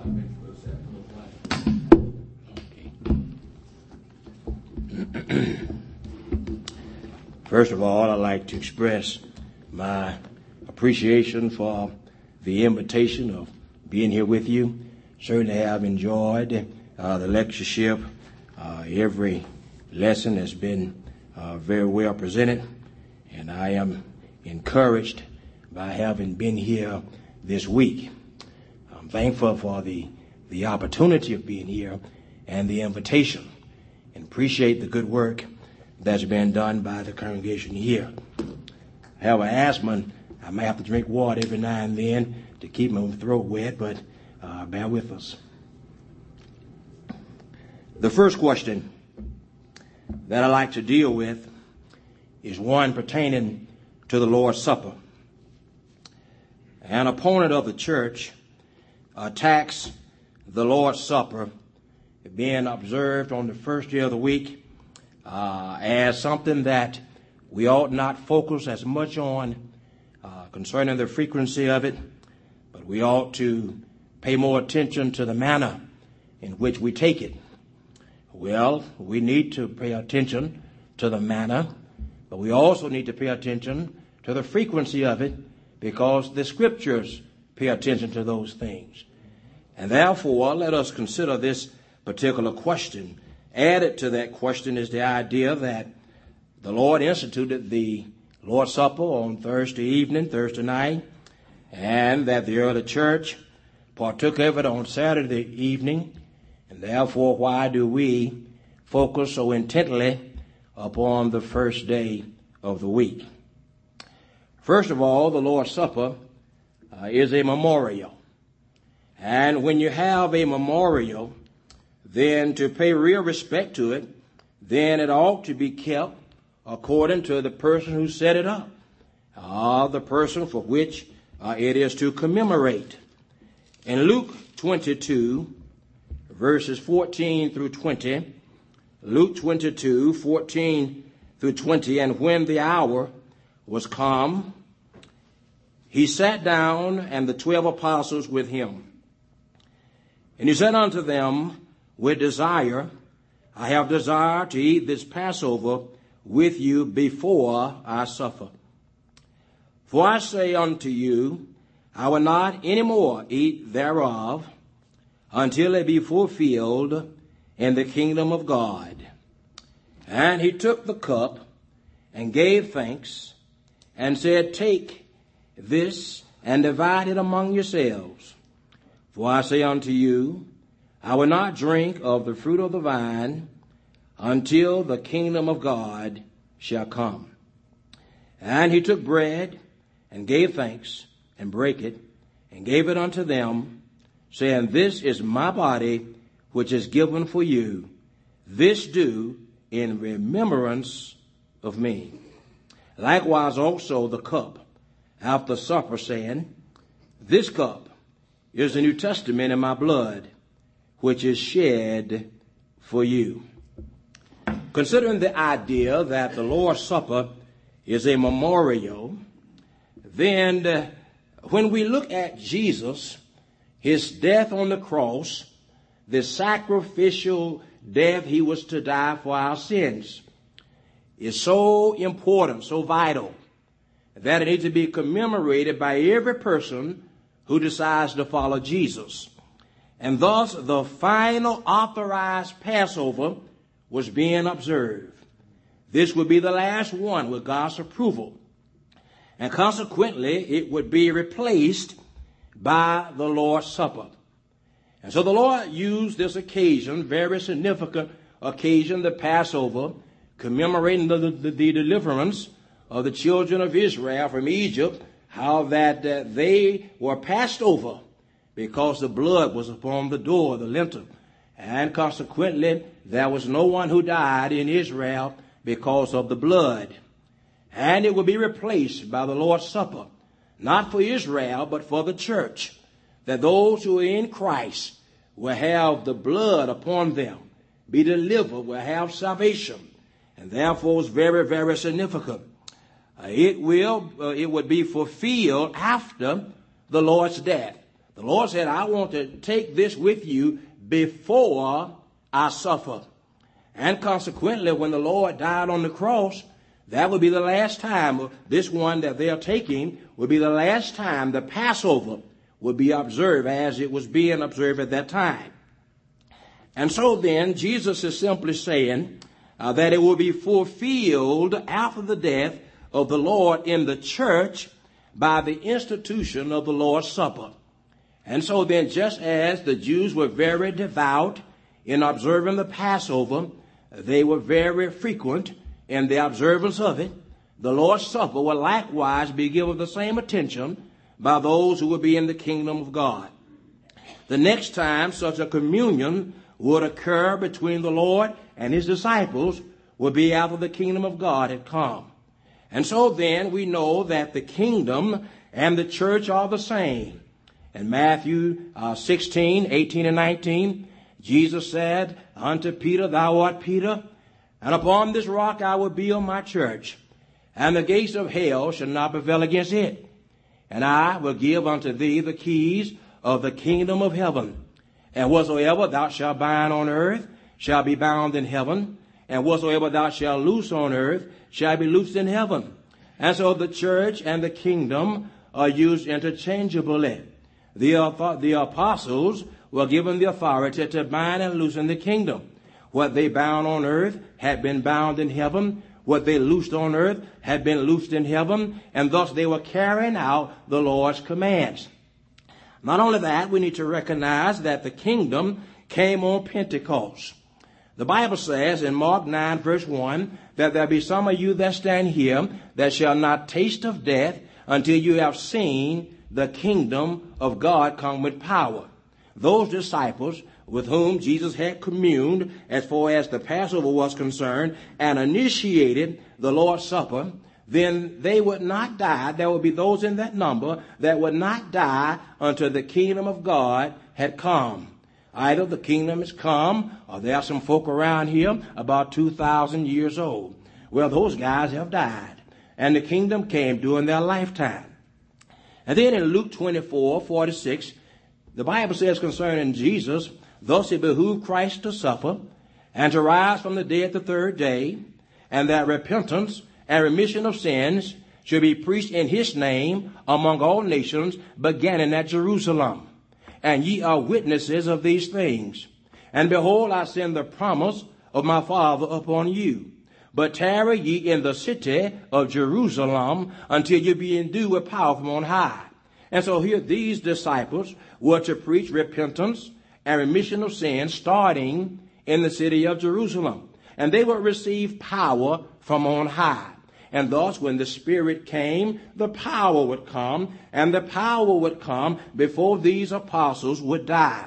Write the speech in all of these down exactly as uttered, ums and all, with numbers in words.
First of all, I'd like to express my appreciation for the invitation of being here with you. Certainly have enjoyed uh, the lectureship. Uh, every lesson has been uh, very well presented, and I am encouraged by having been here this week. I'm thankful for the, the opportunity of being here and the invitation, and appreciate the good work that's been done by the congregation here. I have asthma. I may have to drink water every now and then to keep my throat wet, but uh, bear with us. The first question that I like to deal with is one pertaining to the Lord's Supper. An opponent of the church attacks the Lord's Supper being observed on the first day of the week uh, as something that we ought not focus as much on uh, concerning the frequency of it, but we ought to pay more attention to the manner in which we take it. Well, we need to pay attention to the manner, but we also need to pay attention to the frequency of it, because the scriptures pay attention to those things. And therefore, let us consider this particular question. Added to that question is the idea that the Lord instituted the Lord's Supper on Thursday evening, Thursday night, and that the early church partook of it on Saturday evening. And therefore, why do we focus so intently upon the first day of the week? First of all, the Lord's Supper uh, is a memorial. And when you have a memorial, then to pay real respect to it, then it ought to be kept according to the person who set it up, uh, the person for which uh, it is to commemorate. In Luke twenty-two, verses fourteen through twenty, Luke twenty-two, fourteen through twenty, and when the hour was come, he sat down, and the twelve apostles with him. And he said unto them, with desire, I have desire to eat this Passover with you before I suffer. For I say unto you, I will not any more eat thereof until it be fulfilled in the kingdom of God. And he took the cup and gave thanks and said, take this and divide it among yourselves. For I say unto you, I will not drink of the fruit of the vine until the kingdom of God shall come. And he took bread and gave thanks and brake it and gave it unto them, saying, this is my body which is given for you. This do in remembrance of me. Likewise also the cup after supper, saying, this cup is the New Testament in my blood, which is shed for you. Considering the idea that the Lord's Supper is a memorial, then uh, when we look at Jesus, his death on the cross, the sacrificial death he was to die for our sins, is so important, so vital, that it needs to be commemorated by every person who decides to follow Jesus. And thus, the final authorized Passover was being observed. This would be the last one with God's approval. And consequently, it would be replaced by the Lord's Supper. And so the Lord used this occasion, very significant occasion, the Passover, commemorating the, the, the deliverance of the children of Israel from Egypt, how that uh, they were passed over because the blood was upon the door, the lintel. And consequently, there was no one who died in Israel because of the blood. And it will be replaced by the Lord's Supper, not for Israel, but for the church, that those who are in Christ will have the blood upon them, be delivered, will have salvation. And therefore it's very, very significant. Uh, it will, uh, it would be fulfilled after the Lord's death. The The Lord said, I want to take this with you before I suffer. And consequently, when the Lord died on the cross, that would be the last time. This one that they are taking would be the last time the Passover would be observed as it was being observed at that time. And so then, Jesus is simply saying uh, that it will be fulfilled after the death of the Lord in the church by the institution of the Lord's Supper. And so then, just as the Jews were very devout in observing the Passover, they were very frequent in the observance of it, the Lord's Supper will likewise be given the same attention by those who will be in the kingdom of God. The next time such a communion would occur between the Lord and his disciples would be after the kingdom of God had come. And so then we know that the kingdom and the church are the same. In Matthew uh, sixteen, eighteen, and nineteen, Jesus said unto Peter, Thou art Peter, and upon this rock I will build my church, and the gates of hell shall not prevail against it. And I will give unto thee the keys of the kingdom of heaven. And whatsoever thou shalt bind on earth shall be bound in heaven, and whatsoever thou shalt loose on earth shall be loosed in heaven. And so the church and the kingdom are used interchangeably. The, the apostles were given the authority to bind and loose in the kingdom. What they bound on earth had been bound in heaven. What they loosed on earth had been loosed in heaven. And thus they were carrying out the Lord's commands. Not only that, we need to recognize that the kingdom came on Pentecost. The Bible says in Mark nine verse one that there be some of you that stand here that shall not taste of death until you have seen the kingdom of God come with power. Those disciples with whom Jesus had communed as far as the Passover was concerned and initiated the Lord's Supper, then they would not die. There would be those in that number that would not die until the kingdom of God had come. Either the kingdom has come, or there are some folk around here about two thousand years old. Well, those guys have died, and the kingdom came during their lifetime. And then in Luke twenty-four, forty-six, the Bible says concerning Jesus, thus it behooved Christ to suffer, and to rise from the dead the third day, and that repentance and remission of sins should be preached in his name among all nations, beginning at Jerusalem. And ye are witnesses of these things. And behold, I send the promise of my Father upon you. But tarry ye in the city of Jerusalem until you be endued with power from on high. And so here these disciples were to preach repentance and remission of sins starting in the city of Jerusalem. And they would receive power from on high. And thus, when the Spirit came, the power would come, and the power would come before these apostles would die.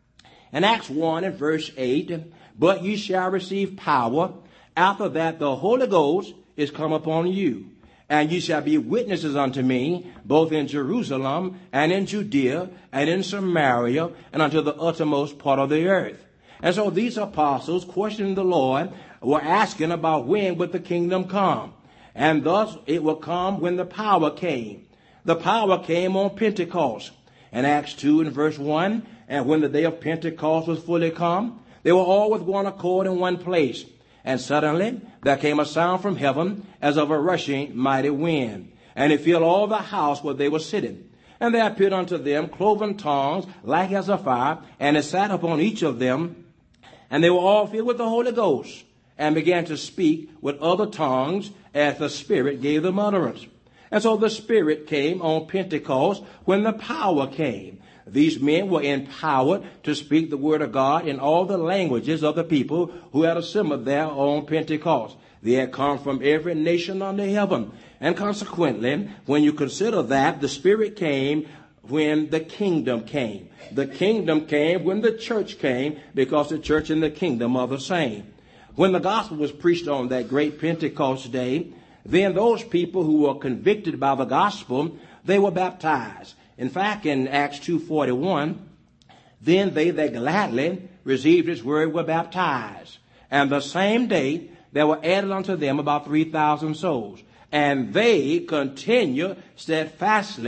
In Acts one and verse eight, but ye shall receive power after that the Holy Ghost is come upon you. And ye shall be witnesses unto me, both in Jerusalem and in Judea and in Samaria and unto the uttermost part of the earth. And so these apostles, questioning the Lord, were asking about when would the kingdom come. And thus it will come when the power came. The power came on Pentecost. In Acts two and verse one, and when the day of Pentecost was fully come, they were all with one accord in one place. And suddenly there came a sound from heaven as of a rushing mighty wind. And it filled all the house where they were sitting. And there appeared unto them cloven tongues like as of fire, and it sat upon each of them. And they were all filled with the Holy Ghost, and began to speak with other tongues as the Spirit gave them utterance. And so the Spirit came on Pentecost when the power came. These men were empowered to speak the word of God in all the languages of the people who had assembled there on Pentecost. They had come from every nation under heaven. And consequently, when you consider that, the Spirit came when the kingdom came. The kingdom came when the church came, because the church and the kingdom are the same. When the gospel was preached on that great Pentecost day, then those people who were convicted by the gospel, they were baptized. In fact, in Acts two forty-one, then they that gladly received his word were baptized. And the same day there were added unto them about three thousand souls. And they continue steadfastly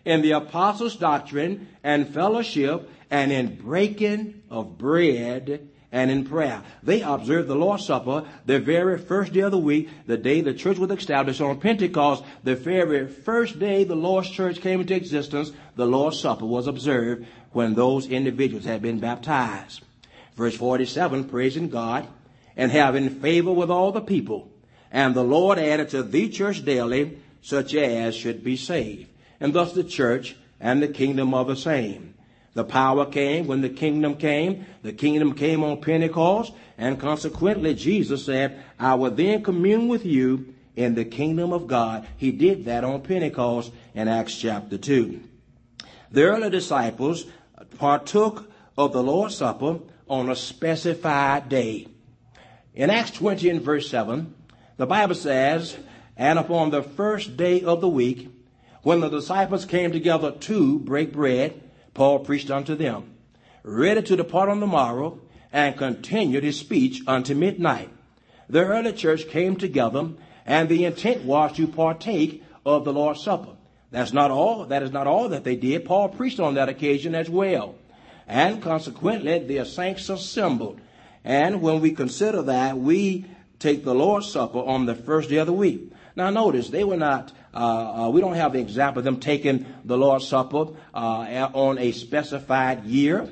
in the apostles' doctrine and fellowship, and in breaking of bread and in prayer. They observed the Lord's Supper the very first day of the week, the day the church was established on Pentecost. The very first day the Lord's church came into existence, the Lord's Supper was observed when those individuals had been baptized. Verse forty-seven, praising God and having favor with all the people. And the Lord added to the church daily such as should be saved. And thus the church and the kingdom are the same. The power came when the kingdom came. The kingdom came on Pentecost, and consequently Jesus said, I will then commune with you in the kingdom of God. He did that on Pentecost in Acts chapter two. The early disciples partook of the Lord's Supper on a specified day. In Acts twenty and verse seven, the Bible says, and upon the first day of the week, when the disciples came together to break bread, Paul preached unto them, ready to depart on the morrow, and continued his speech unto midnight. The early church came together, and the intent was to partake of the Lord's Supper. That's not all. That is not all that they did. Paul preached on that occasion as well. And consequently, the saints assembled. And when we consider that, we take the Lord's Supper on the first day of the week. Now notice, they were not, uh, uh, we don't have the example of them taking the Lord's Supper uh, on a specified year,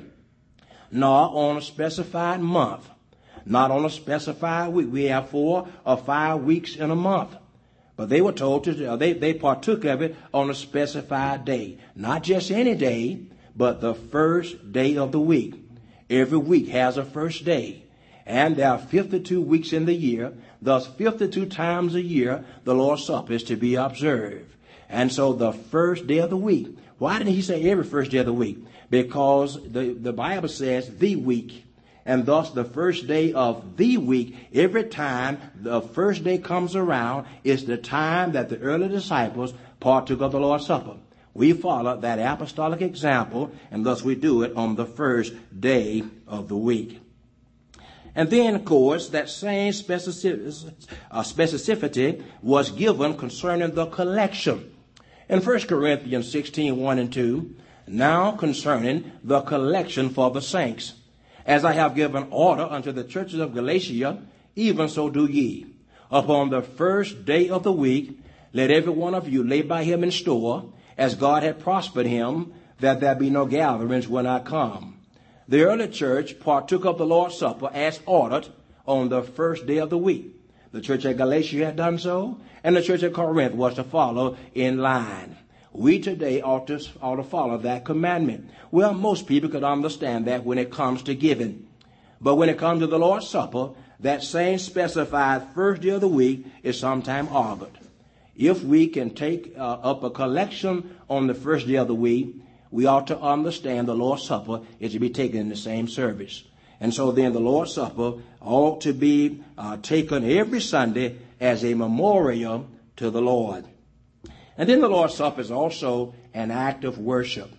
nor on a specified month, not on a specified week. We have four or five weeks in a month. But they were told to, uh, they, they partook of it on a specified day. Not just any day, but the first day of the week. Every week has a first day. And there are fifty-two weeks in the year. Thus, fifty-two times a year, the Lord's Supper is to be observed. And so the first day of the week. Why didn't he say every first day of the week? Because the, the Bible says the week. And thus the first day of the week, every time the first day comes around, is the time that the early disciples partook of the Lord's Supper. We follow that apostolic example, and thus we do it on the first day of the week. And then, of course, that same specificity, uh, specificity was given concerning the collection. In First Corinthians sixteen, one and two, now concerning the collection for the saints, as I have given order unto the churches of Galatia, even so do ye. Upon the first day of the week, let every one of you lay by him in store, as God had prospered him, that there be no gatherings when I come. The early church partook of the Lord's Supper as ordered on the first day of the week. The church at Galatia had done so, and the church at Corinth was to follow in line. We today ought to, ought to follow that commandment. Well, most people could understand that when it comes to giving. But when it comes to the Lord's Supper, that same specified first day of the week is sometime argued. If we can take uh, up a collection on the first day of the week, we ought to understand the Lord's Supper is to be taken in the same service. And so then the Lord's Supper ought to be uh, taken every Sunday as a memorial to the Lord. And then the Lord's Supper is also an act of worship.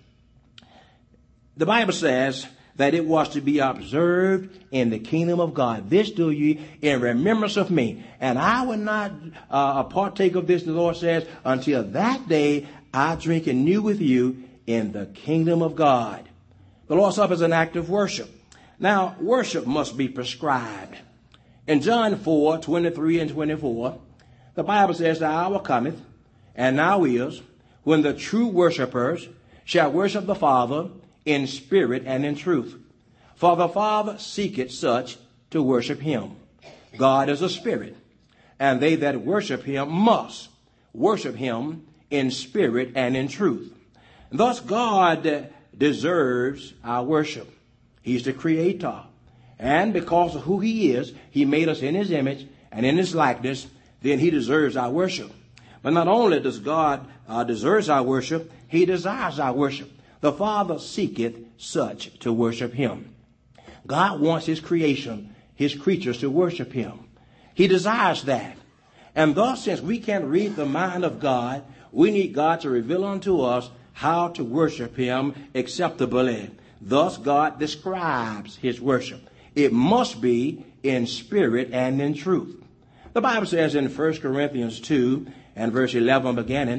The Bible says that it was to be observed in the kingdom of God. This do ye in remembrance of me. And I will not uh, partake of this, the Lord says, until that day I drink anew with you in the kingdom of God. The Lord's Supper is an act of worship. Now, worship must be prescribed. In John four, twenty-three and twenty-four, the Bible says, the hour cometh, and now is, when the true worshipers shall worship the Father in spirit and in truth. For the Father seeketh such to worship him. God is a spirit, and they that worship him must worship him in spirit and in truth. Thus, God deserves our worship. He's the creator. And because of who he is, he made us in his image and in his likeness, then he deserves our worship. But not only does God uh, deserves our worship, he desires our worship. The Father seeketh such to worship him. God wants his creation, his creatures to worship him. He desires that. And thus, since we can't read the mind of God, we need God to reveal unto us how to worship him acceptably. Thus, God describes his worship. It must be in spirit and in truth. The Bible says in First Corinthians two and verse eleven beginning,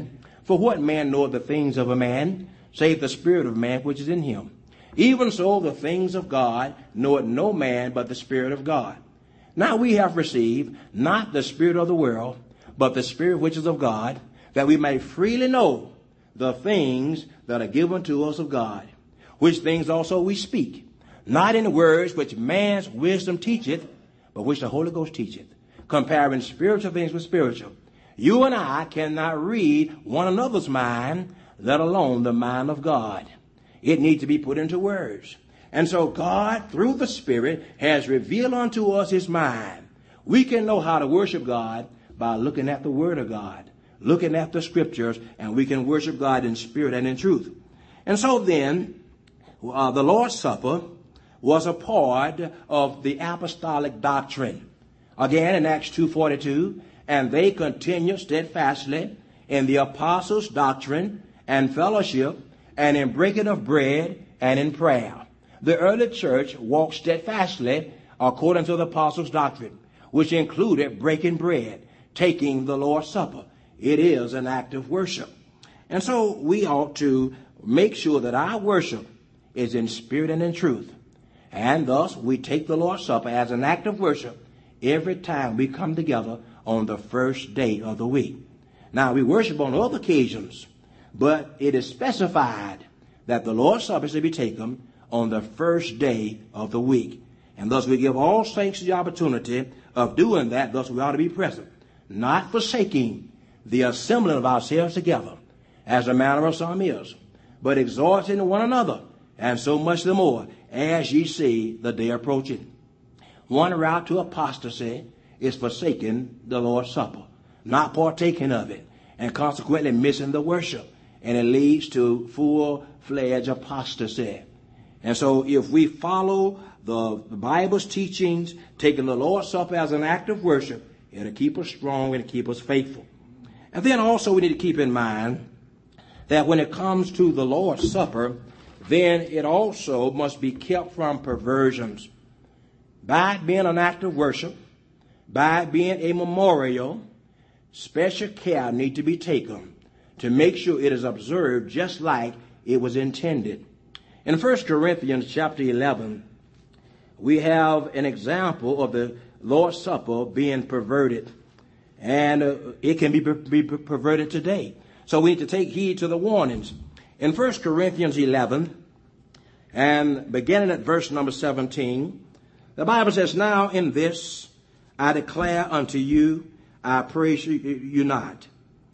For what man knoweth the things of a man, save the spirit of man which is in him? Even so the things of God knoweth no man but the Spirit of God. Now we have received not the spirit of the world, but the Spirit which is of God, that we may freely know the things that are given to us of God, which things also we speak, not in words which man's wisdom teacheth, but which the Holy Ghost teacheth, comparing spiritual things with spiritual. You and I cannot read one another's mind, let alone the mind of God. It needs to be put into words. And so God, through the Spirit, has revealed unto us his mind. We can know how to worship God by looking at the Word of God, looking at the Scriptures, and we can worship God in spirit and in truth. And so then, uh, the Lord's Supper was a part of the apostolic doctrine. Again, in Acts two forty-two, and they continued steadfastly in the apostles' doctrine and fellowship, and in breaking of bread and in prayer. The early church walked steadfastly according to the apostles' doctrine, which included breaking bread, taking the Lord's Supper. It is an act of worship. And so we ought to make sure that our worship is in spirit and in truth. And thus we take the Lord's Supper as an act of worship every time we come together on the first day of the week. Now we worship on other occasions, but it is specified that the Lord's Supper is to be taken on the first day of the week. And thus we give all saints the opportunity of doing that. Thus we ought to be present, not forsaking the assembling of ourselves together, as the manner of some is, but exhorting one another, and so much the more, as ye see the day approaching. One route to apostasy is forsaking the Lord's Supper, not partaking of it, and consequently missing the worship. And it leads to full-fledged apostasy. And so if we follow the, the Bible's teachings, taking the Lord's Supper as an act of worship, it'll keep us strong and keep us faithful. And then also we need to keep in mind that when it comes to the Lord's Supper, then it also must be kept from perversions. By it being an act of worship, by it being a memorial, special care need to be taken to make sure it is observed just like it was intended. In First Corinthians chapter eleven, we have an example of the Lord's Supper being perverted. And uh, it can be, be perverted today. So we need to take heed to the warnings. In First Corinthians eleven, and beginning at verse number seventeen, the Bible says, Now in this I declare unto you, I praise you, you not.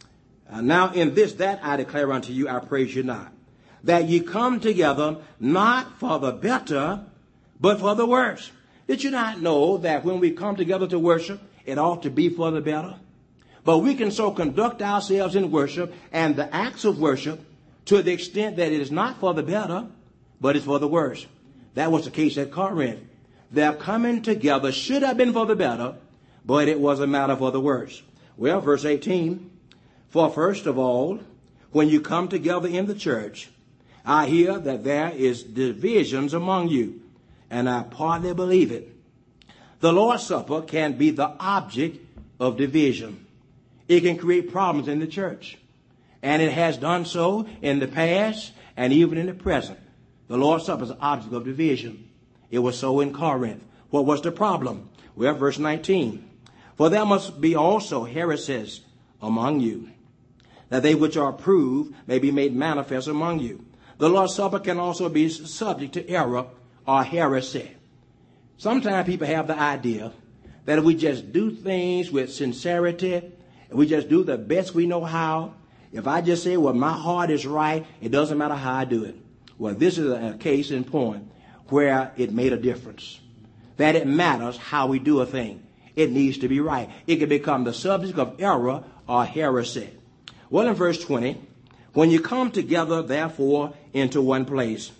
Uh, now in this that I declare unto you, I praise you not. That ye come together not for the better, but for the worse. Did you not know that when we come together to worship, it ought to be for the better? But we can so conduct ourselves in worship and the acts of worship to the extent that it is not for the better, but it's for the worse. That was the case at Corinth. Their coming together should have been for the better, but it was a matter for the worse. Well, verse eighteen, For first of all, when you come together in the church, I hear that there is divisions among you, and I partly believe it. The Lord's Supper can be the object of division. It can create problems in the church. And it has done so in the past and even in the present. The Lord's Supper is an object of division. It was so in Corinth. What was the problem? Well, verse nineteen. For there must be also heresies among you, that they which are approved may be made manifest among you. The Lord's Supper can also be subject to error or heresy. Sometimes people have the idea that if we just do things with sincerity, and we just do the best we know how, if I just say, well, my heart is right, it doesn't matter how I do it. Well, this is a case in point where it made a difference. That it matters how we do a thing. It needs to be right. It can become the subject of error or heresy. Well, in verse twenty, when you come together, therefore, into one place,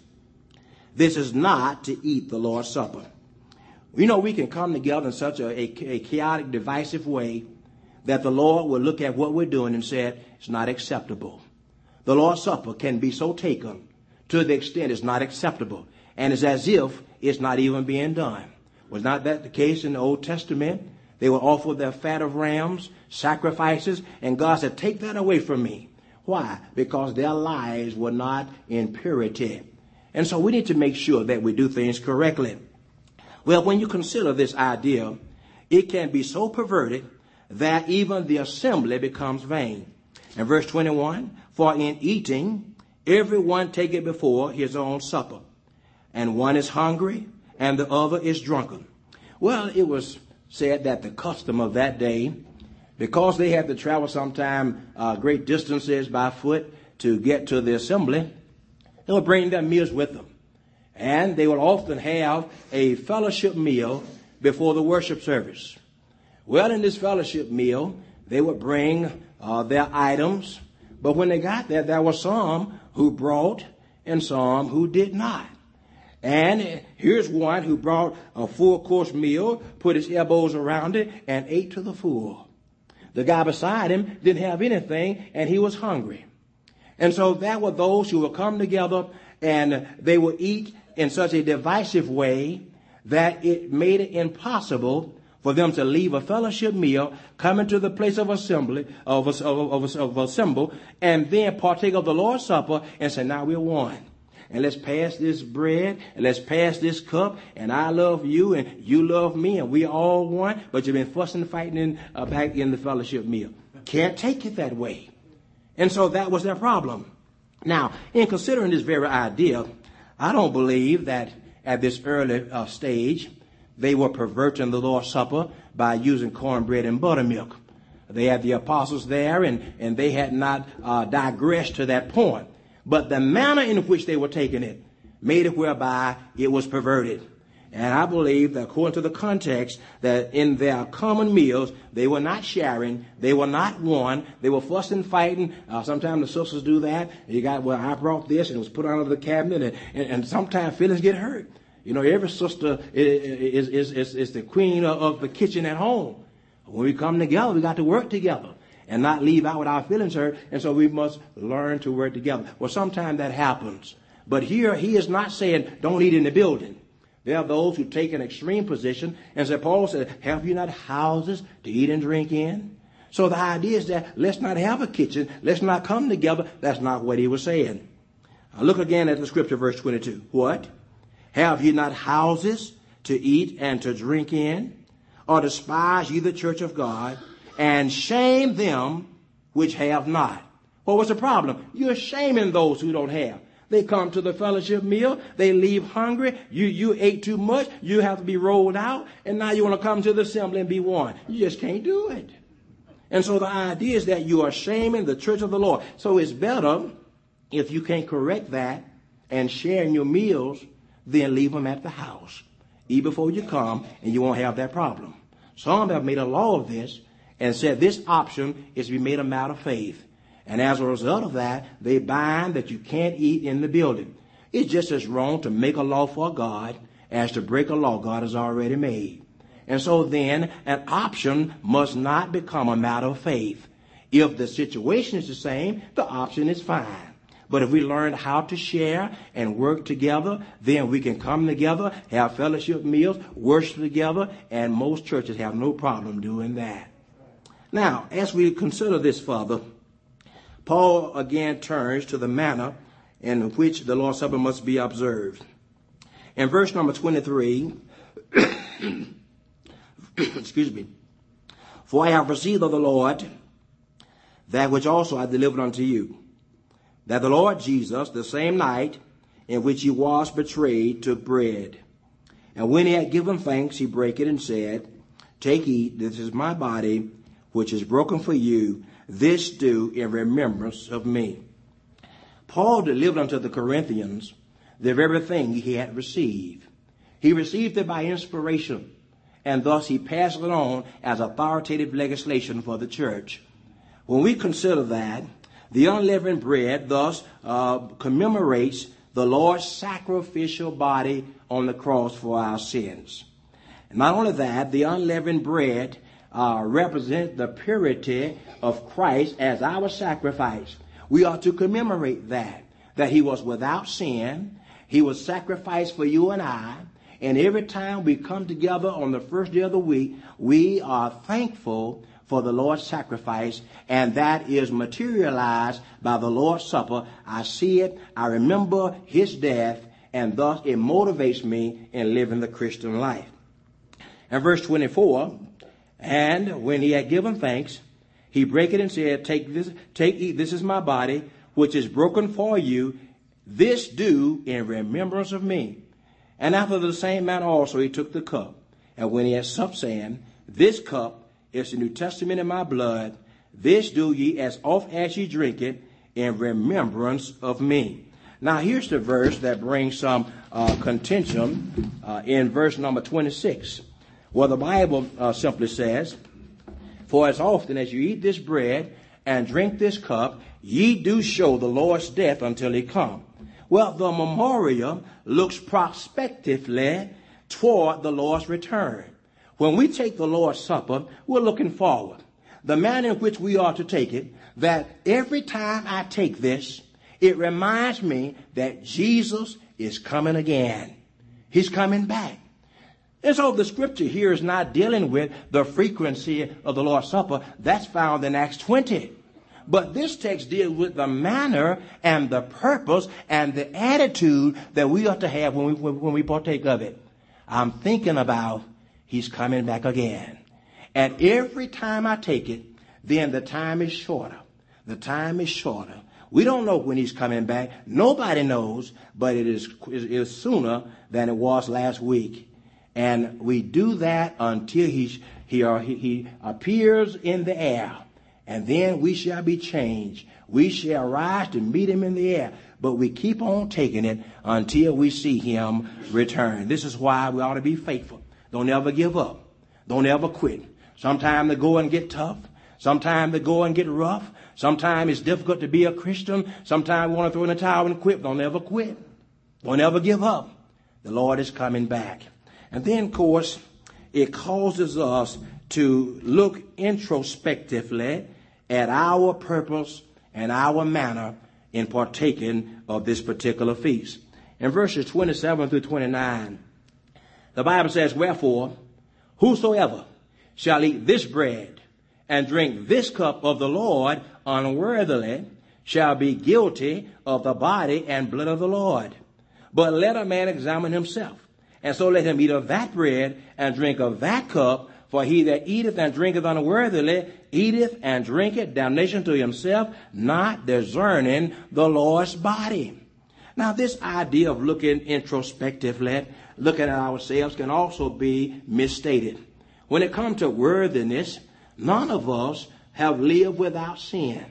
this is not to eat the Lord's Supper. You know, we can come together in such a, a, a chaotic, divisive way that the Lord will look at what we're doing and say, it's not acceptable. The Lord's Supper can be so taken to the extent it's not acceptable. And it's as if it's not even being done. Was not that the case in the Old Testament? They would offer their fat of rams, sacrifices, and God said, take that away from me. Why? Because their lives were not in purity. And so we need to make sure that we do things correctly. Well, when you consider this idea, it can be so perverted that even the assembly becomes vain. In verse twenty-one, for in eating, everyone taketh before his own supper, and one is hungry, and the other is drunken. Well, it was said that the custom of that day, because they had to travel sometime uh, great distances by foot to get to the assembly, they would bring their meals with them. And they would often have a fellowship meal before the worship service. Well, in this fellowship meal, they would bring uh, their items. But when they got there, there were some who brought and some who did not. And here's one who brought a full course meal, put his elbows around it, and ate to the full. The guy beside him didn't have anything, and he was hungry. And so there were those who would come together, and they would eat in such a divisive way that it made it impossible for them to leave a fellowship meal, come into the place of assembly, of, of, of, of assemble, and then partake of the Lord's Supper and say, now we're one. And let's pass this bread, and let's pass this cup, and I love you, and you love me, and we all one, but you've been fussing and fighting in, uh, back in the fellowship meal. Can't take it that way. And so that was their problem. Now, in considering this very idea, I don't believe that at this early uh, stage, they were perverting the Lord's Supper by using cornbread and buttermilk. They had the apostles there, and, and they had not uh, digressed to that point. But the manner in which they were taking it made it whereby it was perverted. And I believe that according to the context, that in their common meals, they were not sharing, they were not one, they were fussing, fighting. Uh, sometimes the sisters do that. You got, well, I brought this, and it was put under the cabinet, and, and, and sometimes feelings get hurt. You know, every sister is, is, is, is the queen of the kitchen at home. When we come together, we got to work together and not leave out with our feelings hurt. And so we must learn to work together. Well, sometimes that happens. But here he is not saying don't eat in the building. There are those who take an extreme position and say, Paul said, have you not houses to eat and drink in? So the idea is that let's not have a kitchen. Let's not come together. That's not what he was saying. Now look again at the scripture, verse twenty-two. What? Have ye not houses to eat and to drink in? Or despise ye the church of God, and shame them which have not? What was the problem? You're shaming those who don't have. They come to the fellowship meal. They leave hungry. You, you ate too much. You have to be rolled out. And now you want to come to the assembly and be one. You just can't do it. And so the idea is that you are shaming the church of the Lord. So it's better if you can correct that and share in your meals, then leave them at the house. Eat before you come, and you won't have that problem. Some have made a law of this and said this option is to be made a matter of faith. And as a result of that, they bind that you can't eat in the building. It's just as wrong to make a law for God as to break a law God has already made. And so then an option must not become a matter of faith. If the situation is the same, the option is fine. But if we learn how to share and work together, then we can come together, have fellowship meals, worship together, and most churches have no problem doing that. Now, as we consider this further, Paul again turns to the manner in which the Lord's Supper must be observed. In verse number twenty-three, excuse me, for I have received of the Lord that which also I delivered unto you, that the Lord Jesus, the same night in which he was betrayed, took bread. And when he had given thanks, he brake it and said, take, eat, this is my body, which is broken for you. This do in remembrance of me. Paul delivered unto the Corinthians the very thing he had received. He received it by inspiration, and thus he passed it on as authoritative legislation for the church. When we consider that, the unleavened bread thus uh, commemorates the Lord's sacrificial body on the cross for our sins. And not only that, the unleavened bread uh, represents the purity of Christ as our sacrifice. We are to commemorate that, that he was without sin. He was sacrificed for you and I. And every time we come together on the first day of the week, we are thankful for the Lord's sacrifice, and that is materialized by the Lord's Supper. I see it, I remember his death, and thus it motivates me in living the Christian life. And verse twenty-four, and when he had given thanks, he brake it and said, Take this, take, eat, this is my body, which is broken for you. This do in remembrance of me. And after the same manner also he took the cup. And when he had supped, saying, This cup is the New Testament in my blood. This do ye as oft as ye drink it in remembrance of me. Now here's the verse that brings some uh, contention uh, in verse number twenty-six. Well, the Bible uh, simply says, For as often as you eat this bread and drink this cup, ye do show the Lord's death until he come. Well, the memorial looks prospectively toward the Lord's return. When we take the Lord's Supper, we're looking forward. The manner in which we are to take it, that every time I take this, it reminds me that Jesus is coming again. He's coming back. And so the scripture here is not dealing with the frequency of the Lord's Supper. That's found in Acts twenty. But this text deals with the manner and the purpose and the attitude that we ought to have when we, when we partake of it. I'm thinking about he's coming back again. And every time I take it, then the time is shorter. The time is shorter. We don't know when he's coming back. Nobody knows, but it is, it is sooner than it was last week. And we do that until he, he, he, he appears in the air. And then we shall be changed. We shall rise to meet him in the air. But we keep on taking it until we see him return. This is why we ought to be faithful. Don't ever give up. Don't ever quit. Sometimes the going get tough. Sometimes the going get rough. Sometimes it's difficult to be a Christian. Sometimes we want to throw in the towel and quit. Don't ever quit. Don't ever give up. The Lord is coming back. And then, of course, it causes us to look introspectively at our purpose and our manner in partaking of this particular feast. In verses twenty-seven through twenty-nine, the Bible says, Wherefore, whosoever shall eat this bread and drink this cup of the Lord unworthily shall be guilty of the body and blood of the Lord. But let a man examine himself, and so let him eat of that bread and drink of that cup. For he that eateth and drinketh unworthily eateth and drinketh damnation to himself, not discerning the Lord's body. Now, this idea of looking introspectively, looking at ourselves, can also be misstated. When it comes to worthiness, none of us have lived without sin.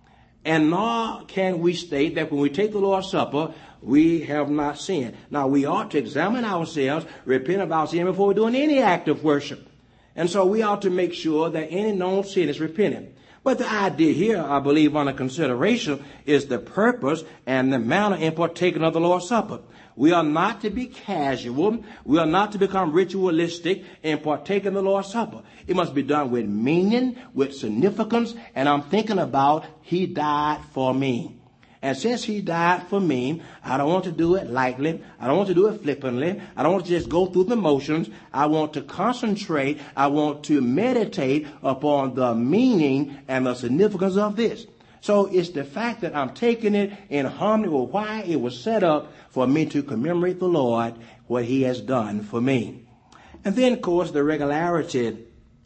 And nor can we state that when we take the Lord's Supper, we have not sinned. Now, we ought to examine ourselves, repent of our sin before we're doing any act of worship. And so we ought to make sure that any known sin is repented. But the idea here, I believe, under consideration is the purpose and the manner in partaking of the Lord's Supper. We are not to be casual. We are not to become ritualistic in partaking of the Lord's Supper. It must be done with meaning, with significance, and I'm thinking about he died for me. And since he died for me, I don't want to do it lightly. I don't want to do it flippantly. I don't want to just go through the motions. I want to concentrate. I want to meditate upon the meaning and the significance of this. So it's the fact that I'm taking it in harmony with why it was set up for me to commemorate the Lord, what he has done for me. And then, of course, the regularity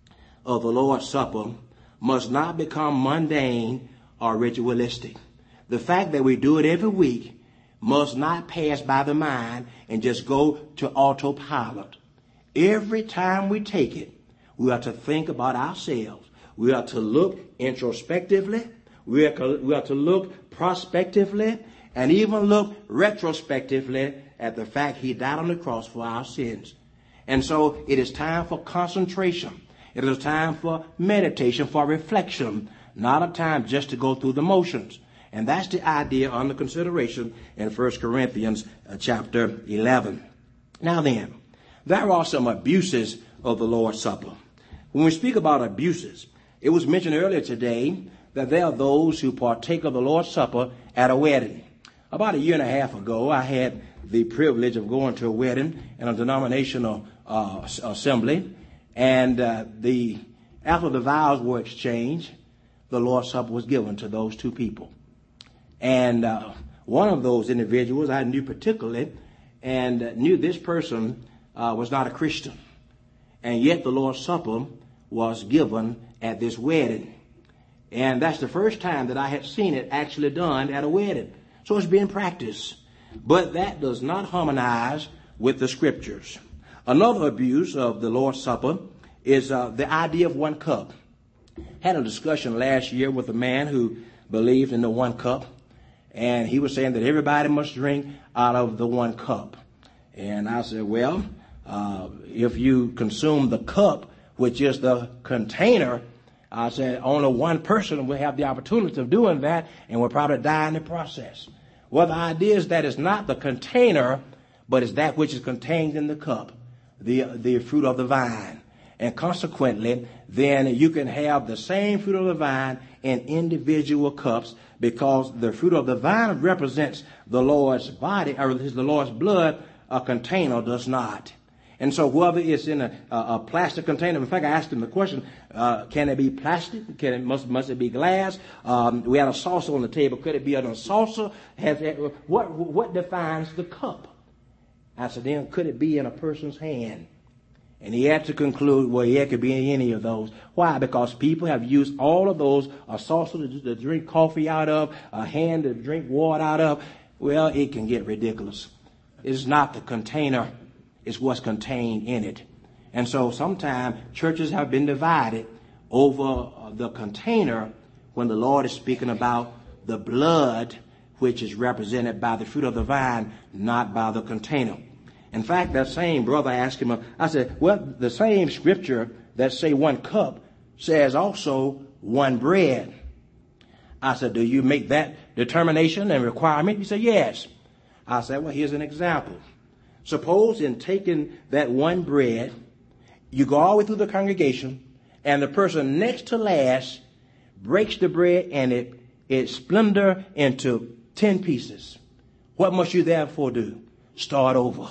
of the Lord's Supper must not become mundane or ritualistic. The fact that we do it every week must not pass by the mind and just go to autopilot. Every time we take it, we are to think about ourselves. We are to look introspectively. We are to, we are to look prospectively and even look retrospectively at the fact he died on the cross for our sins. And so it is time for concentration. It is time for meditation, for reflection, not a time just to go through the motions. And that's the idea under consideration in First Corinthians uh, chapter eleven. Now then, there are some abuses of the Lord's Supper. When we speak about abuses, it was mentioned earlier today that there are those who partake of the Lord's Supper at a wedding. About a year and a half ago, I had the privilege of going to a wedding in a denominational uh, assembly. And uh, the after the vows were exchanged, the Lord's Supper was given to those two people. And uh, one of those individuals I knew particularly, and knew this person uh, was not a Christian. And yet the Lord's Supper was given at this wedding. And that's the first time that I had seen it actually done at a wedding. So it's being practiced. But that does not harmonize with the scriptures. Another abuse of the Lord's Supper is uh, the idea of one cup. Had a discussion last year with a man who believed in the one cup. And he was saying that everybody must drink out of the one cup. And I said, well, uh, if you consume the cup, which is the container, I said only one person will have the opportunity of doing that and will probably die in the process. Well, the idea is that it's not the container, but it's that which is contained in the cup, the, the fruit of the vine. And consequently, then you can have the same fruit of the vine in individual cups, because the fruit of the vine represents the Lord's body, or the Lord's blood. A container does not. And so whether it's in a, a, a plastic container, in fact, I asked him the question, uh, can it be plastic? Can it, must, must it be glass? Um, we had a saucer on the table. Could it be a saucer? Has it, what, what defines the cup? I said, then could it be in a person's hand? And he had to conclude, well, yeah, it could be in any of those. Why? Because people have used all of those, a saucer to, to drink coffee out of, a hand to drink water out of. Well, it can get ridiculous. It's not the container, it's what's contained in it. And so sometimes churches have been divided over the container when the Lord is speaking about the blood, which is represented by the fruit of the vine, not by the container. In fact, that same brother asked him, I said, well, the same scripture that say one cup says also one bread. I said, do you make that determination and requirement? He said, yes. I said, well, here's an example. Suppose in taking that one bread, you go all the way through the congregation, and the person next to last breaks the bread and it, it splinter into ten pieces. What must you therefore do? Start over.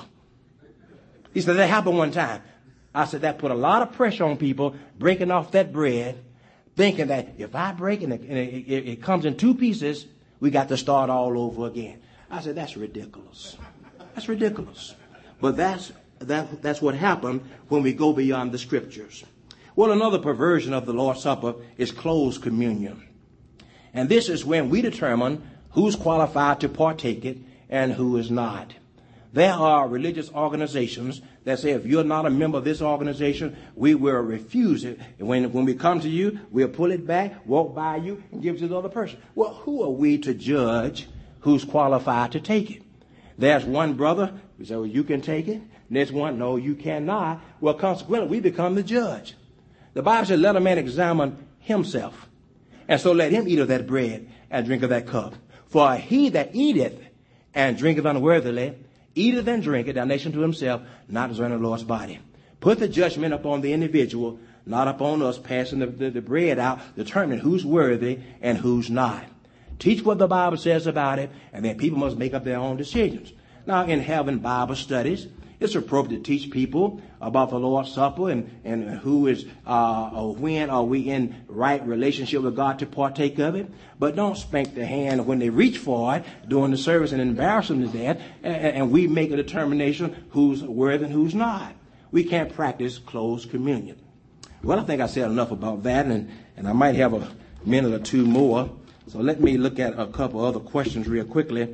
He said, that happened one time. I said, that put a lot of pressure on people breaking off that bread, thinking that if I break and it, and it, it, it comes in two pieces, we got to start all over again. I said, that's ridiculous. That's ridiculous. But that's, that, that's what happened when we go beyond the scriptures. Well, another perversion of the Lord's Supper is closed communion. And this is when we determine who's qualified to partake it and who is not. There are religious organizations that say if you're not a member of this organization, we will refuse it. And when, when we come to you, we'll pull it back, walk by you, and give it to the other person. Well, who are we to judge who's qualified to take it? There's one brother who said, well, you can take it. Next one, no, you cannot. Well, consequently, we become the judge. The Bible says, let a man examine himself. And so let him eat of that bread and drink of that cup. For he that eateth and drinketh unworthily, eateth and drinketh damnation to himself, not discerning the Lord's body. Put the judgment upon the individual, not upon us passing the, the, the bread out, determining who's worthy and who's not. Teach what the Bible says about it, and then people must make up their own decisions. Now, in having Bible studies, it's appropriate to teach people about the Lord's Supper and, and who is, uh, or when are we in right relationship with God to partake of it. But don't spank the hand when they reach for it during the service and embarrass them to death, and, and we make a determination who's worthy and who's not. We can't practice closed communion. Well, I think I said enough about that, and, and I might have a minute or two more. So let me look at a couple other questions real quickly.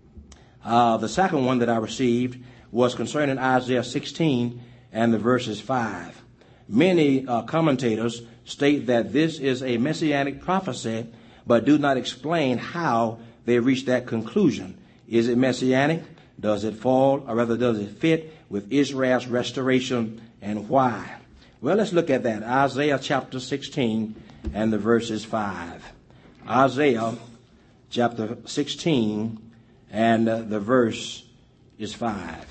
Uh, the second one that I received was concerning Isaiah sixteen and the verses five. Many uh, commentators state that this is a messianic prophecy, but do not explain how they reach that conclusion. Is it messianic? Does it fall, or rather does it fit with Israel's restoration, and why? Well, let's look at that. Isaiah chapter sixteen and the verses five. Isaiah chapter sixteen and uh, the verse is five.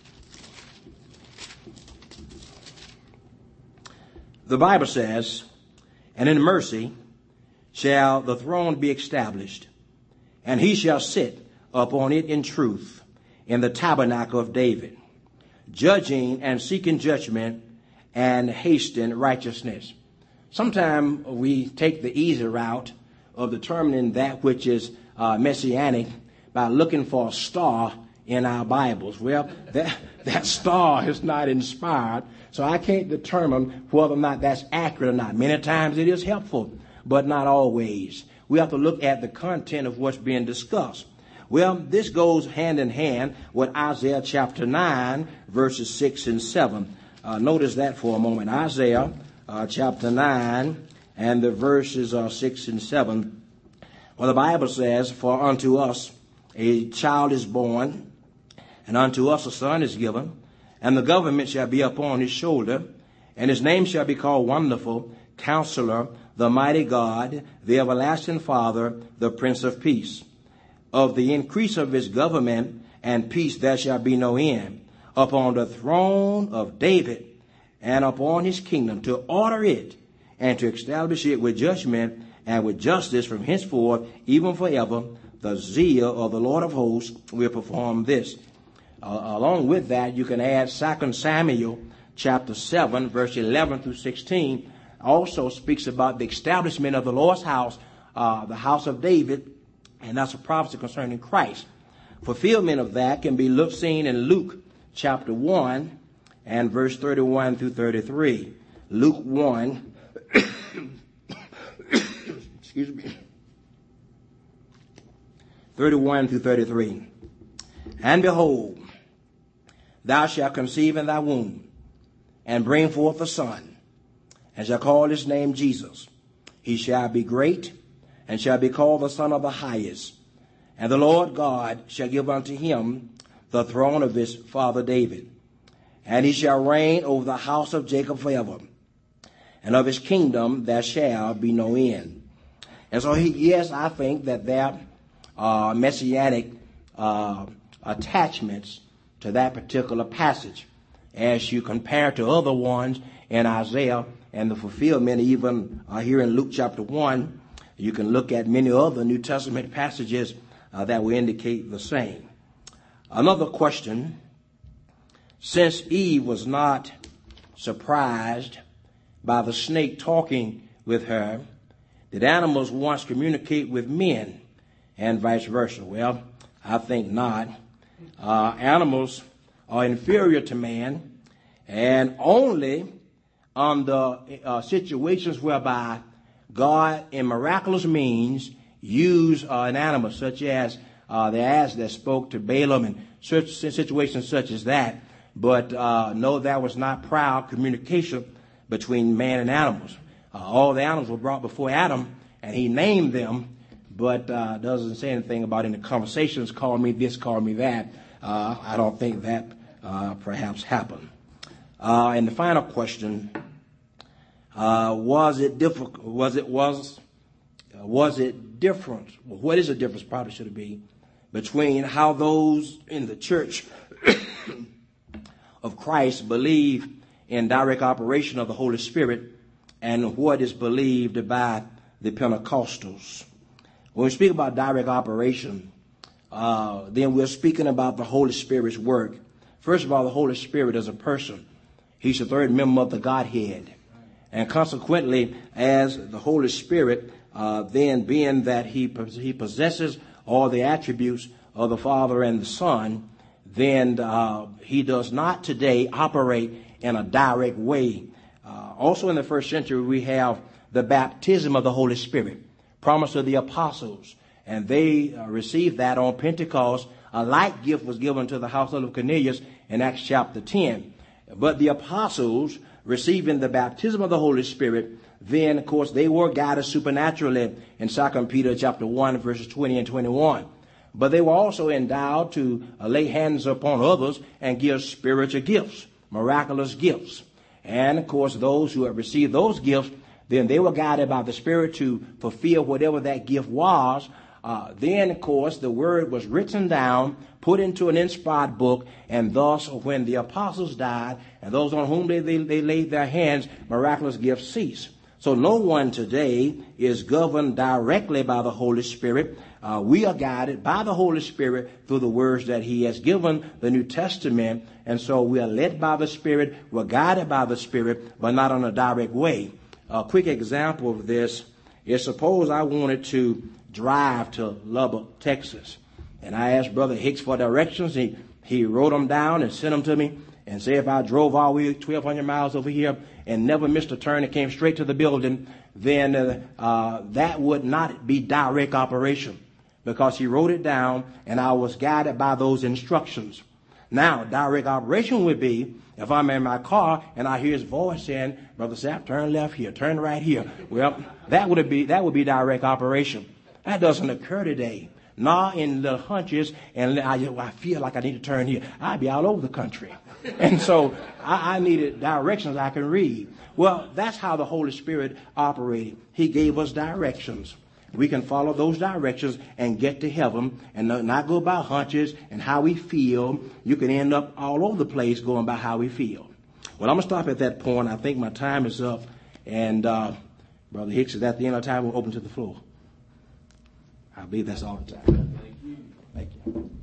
The Bible says, and in mercy shall the throne be established, and he shall sit upon it in truth, in the tabernacle of David, judging and seeking judgment and hastening righteousness. sometimes we take the easy route of determining that which is uh, messianic by looking for a star in our Bibles. Well, that, that star is not inspired, so I can't determine whether or not that's accurate or not. Many times it is helpful, but not always. We have to look at the content of what's being discussed. Well, this goes hand in hand with Isaiah chapter nine, verses six and seven. Uh, notice that for a moment. Isaiah uh, chapter nine and the verses are six and seven. Well, the Bible says, "For unto us a child is born, and unto us a son is given, and the government shall be upon his shoulder, and his name shall be called Wonderful, Counselor, the Mighty God, the Everlasting Father, the Prince of Peace. Of the increase of his government and peace there shall be no end, upon the throne of David and upon his kingdom, to order it and to establish it with judgment and with justice from henceforth, even forever. The zeal of the Lord of hosts will perform this." Uh, along with that, you can add Second Samuel chapter seven, verse eleven through sixteen, also speaks about the establishment of the Lord's house, uh, the house of David, and that's a prophecy concerning Christ. Fulfillment of that can be looked seen in Luke chapter one and verse thirty-one through thirty-three. Luke one, excuse me, thirty-one through thirty-three. "And behold, thou shalt conceive in thy womb, and bring forth a son, and shall call his name Jesus. He shall be great, and shall be called the Son of the Highest. And the Lord God shall give unto him the throne of his father David. And he shall reign over the house of Jacob forever. And of his kingdom there shall be no end." And so, he, yes, I think that there are messianic uh, attachments to that particular passage as you compare to other ones in Isaiah and the fulfillment even uh, here in Luke chapter one. You can look at many other New Testament passages uh, that will indicate the same. Another question: since Eve was not surprised by the snake talking with her, did animals once communicate with men and vice versa? Well, I think not. Uh, animals are inferior to man, and only under uh, situations whereby God, in miraculous means, used uh, an animal, such as uh, the ass that spoke to Balaam, and such situations such as that. But uh, no, that was not proud communication between man and animals. Uh, all the animals were brought before Adam, and he named them, but uh, doesn't say anything about any conversations, call me this, call me that. Uh, I don't think that uh, perhaps happened. Uh, and the final question, uh, was it difficult? Was it, was, uh, was it different? Well, what is the difference, probably should it be, between how those in the church of Christ believe in direct operation of the Holy Spirit and what is believed by the Pentecostals? When we speak about direct operation, uh, then we're speaking about the Holy Spirit's work. First of all, the Holy Spirit is a person. He's the third member of the Godhead. And consequently, as the Holy Spirit, uh, then being that he, he possesses all the attributes of the Father and the Son, then uh, he does not today operate in a direct way. Uh, also in the first century, we have the baptism of the Holy Spirit, promised to the apostles, and they uh, received that on Pentecost. A like gift was given to the household of Cornelius in Acts chapter ten. But the apostles, receiving the baptism of the Holy Spirit, then, of course, they were guided supernaturally in Second Peter chapter one, verses twenty and twenty-one. But they were also endowed to uh, lay hands upon others and give spiritual gifts, miraculous gifts. And, of course, those who have received those gifts, then they were guided by the Spirit to fulfill whatever that gift was. Uh, then, of course, the word was written down, put into an inspired book, and thus when the apostles died and those on whom they, they, they laid their hands, miraculous gifts ceased. So no one today is governed directly by the Holy Spirit. Uh, we are guided by the Holy Spirit through the words that he has given, the New Testament. And so we are led by the Spirit. We're guided by the Spirit, but not in a direct way. a quick example of this is suppose I wanted to drive to Lubbock, Texas. And I asked Brother Hicks for directions. He, he wrote them down and sent them to me and said if I drove all the way twelve hundred miles over here and never missed a turn and came straight to the building, then uh, uh, that would not be direct operation, because he wrote it down and I was guided by those instructions. Now, direct operation would be if I'm in my car and I hear his voice saying, Brother Sapp, turn left here, turn right here. Well, that would be that would be direct operation. That doesn't occur today. Not in the hunches, and I, I feel like I need to turn here. I'd be all over the country. And so I, I needed directions I can read. Well, that's how the Holy Spirit operated. He gave us directions. We can follow those directions and get to heaven and not go by hunches and how we feel. You can end up all over the place going by how we feel. Well, I'm going to stop at that point. I think my time is up. And uh, Brother Hicks, is at the end of the time, we'll open to the floor. I believe that's all the time. Thank you. Thank you.